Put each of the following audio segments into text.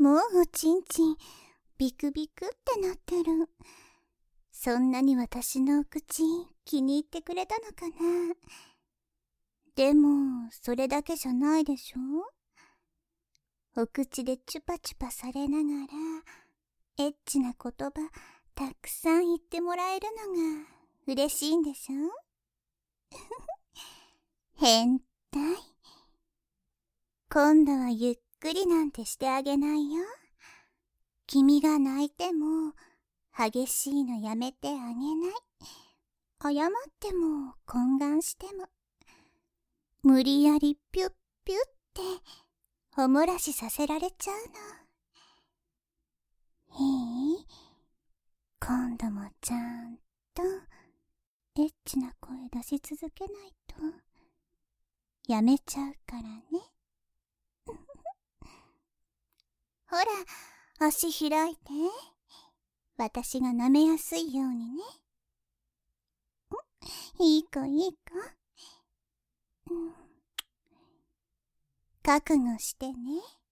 もうおちんちんビクビクってなってる。そんなに私のお口気に入ってくれたのかな。でもそれだけじゃないでしょ。お口でチュパチュパされながらエッチな言葉たくさん言ってもらえるのが嬉しいんでしょ。変態。今度はゆっくりなんてしてあげないよ。君が泣いても激しいのやめてあげない。謝っても懇願しても無理やりピュッピュッっておもらしさせられちゃうの。いい？今度もちゃんとエッチな声出し続けないとやめちゃうからね。ほら、足開いて。私が舐めやすいようにね。いい子いい子。覚悟してね。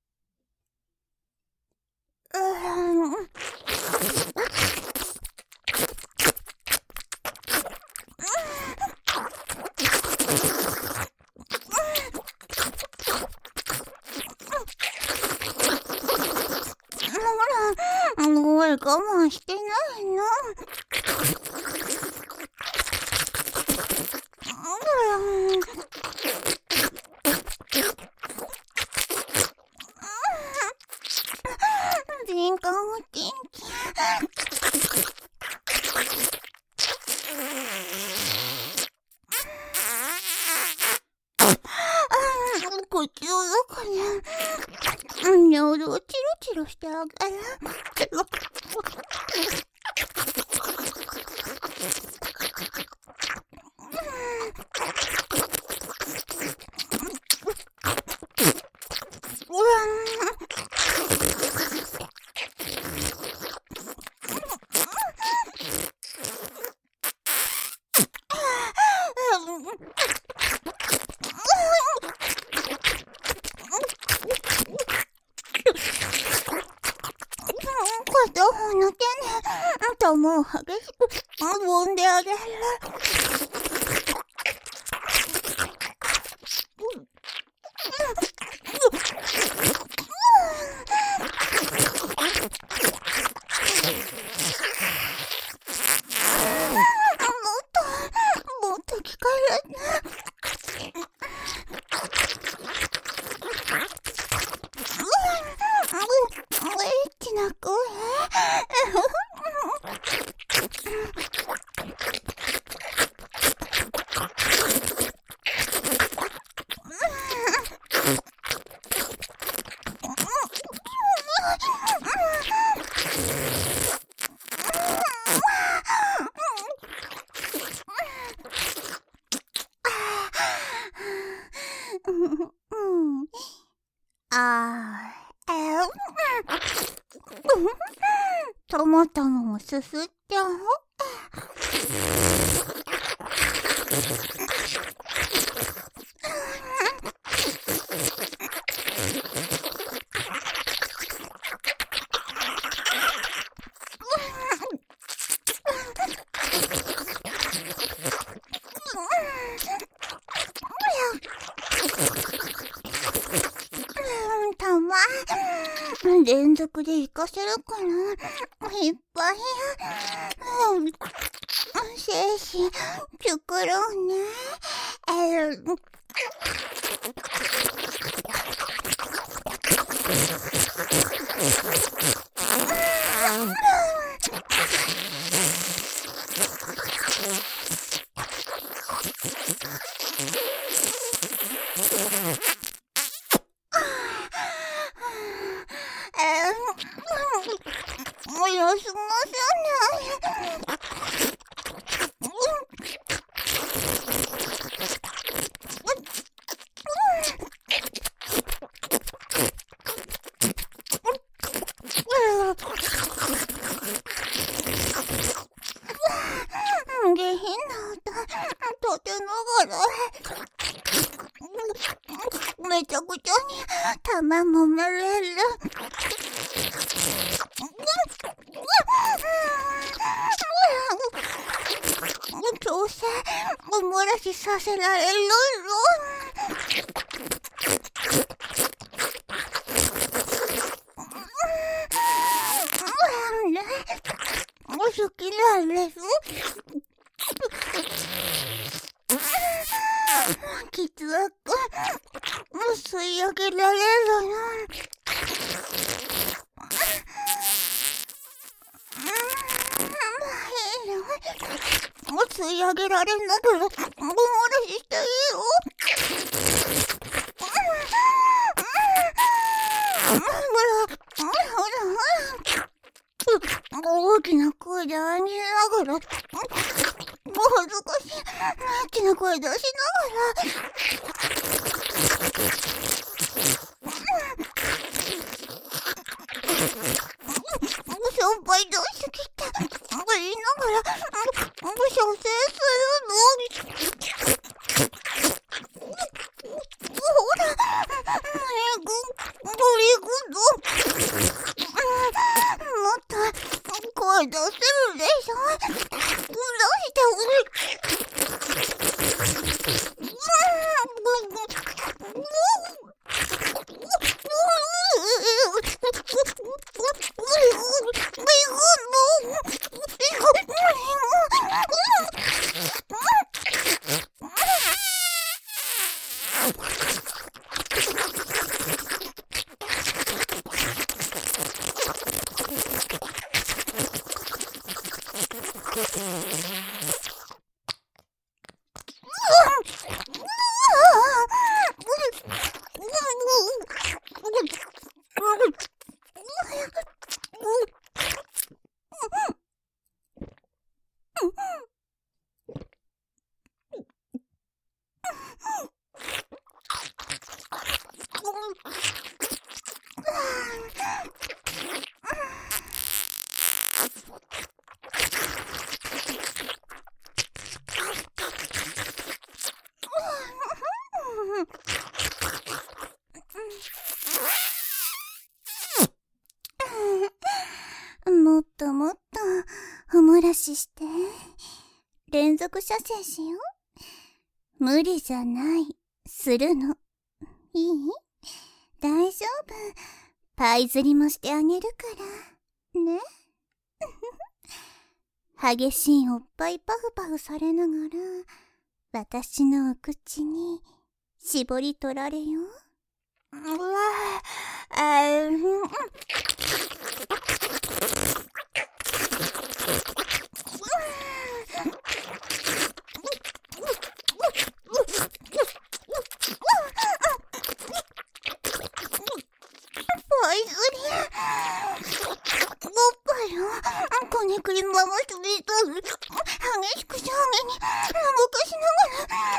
我慢してないの。敏感おちんちん。口の中に尿をチロチロしてあげる。片方の手で頭を激しく揉んであげる。もっと聞かれない。エッチな声。トマトもすすっちゃおう。連続で行かせるかな。いっぱい精子作ろうね。もう休ませない。下品な音立てながらめちゃくちゃにたまま揉めれる。強制お漏らしさせられるの。お好きなんです。きつく吸い上げられるの。吸い上げられんだからお漏らししていいよ。大きな声であにながら、お恥ずかしい大きな声出しながら、しょっぱい出してきて言いながら射精するの。ほら、ゴリゴリもっと声出せるでしょ。出しておい。もっともっとお漏らしして、連続射精しよう。無理じゃない、するの。いい？大丈夫。パイ釣りもしてあげるからね。激しいおっぱいパフパフされながら、私のお口に絞り取られよう。こねくり回すビートル激しく上下に動かしながら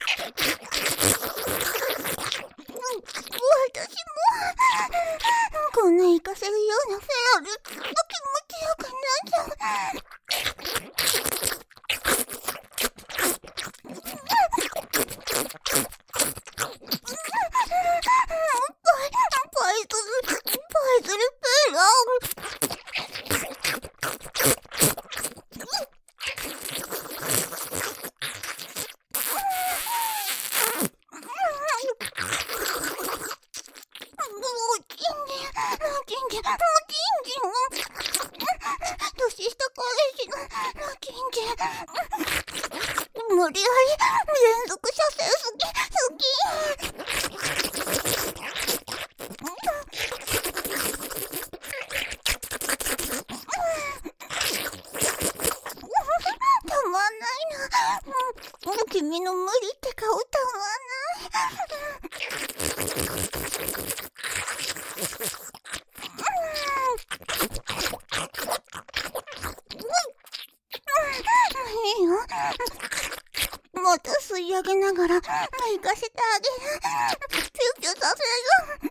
私もこんな活かせるようなフェアル気持ちよくなっちゃう。パイズルペラ年下彼氏の金魚無理やり連続射精好きたまんないな。君の無理って顔たまんないいいよ。また吸い上げながら行かせてあげる。キュッキュさせる。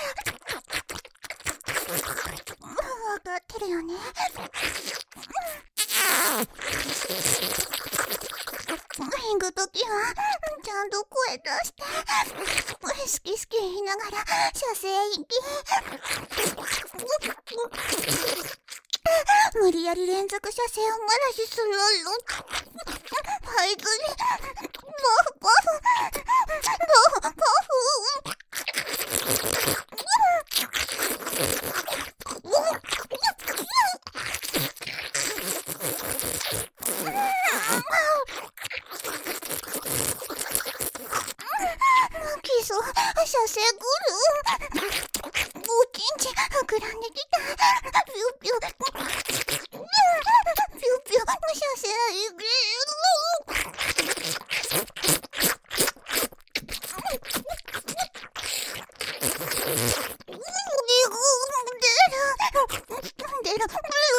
わかってるよね。 行くときはちゃんと声出して好き好き言いながら射精行き。無理やり連続射精をまらしするの。はいずにパフパフパフパフ。基礎射精ぐるおちんち膨らんできた。ピュピュピュピュ射精いく。出る。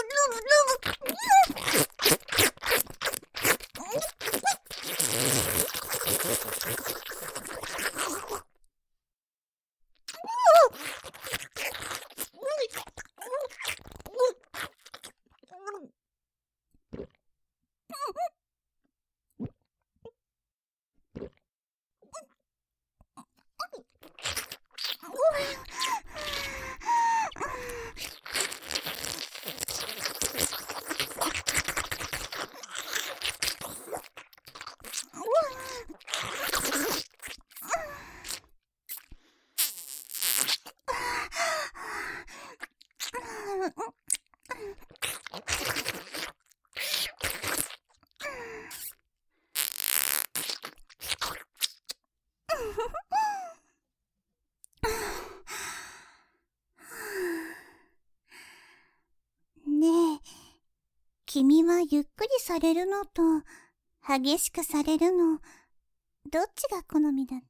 ねえ、君はゆっくりされるのと激しくされるの、どっちが好みだった？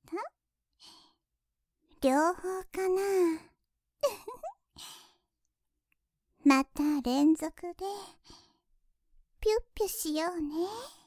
両方かな。また連続でピュッピュしようね。